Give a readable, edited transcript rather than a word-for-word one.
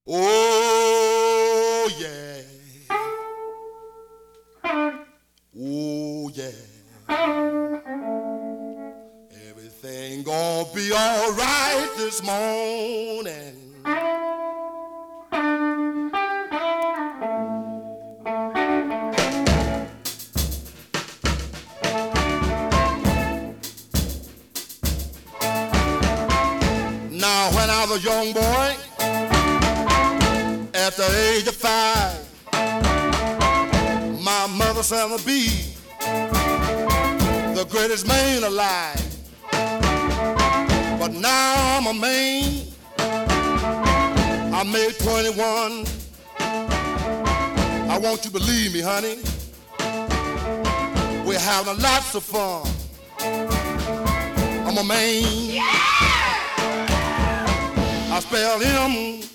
Oh yeah, oh yeah. Everything gonna be alright this morning. Now when I was a young boy, at the age of 5, my mother said I'd be the greatest man alive. But now I'm a man, I made 21. I want you to believe me, honey, we're having lots of fun. I'm a man, I spell him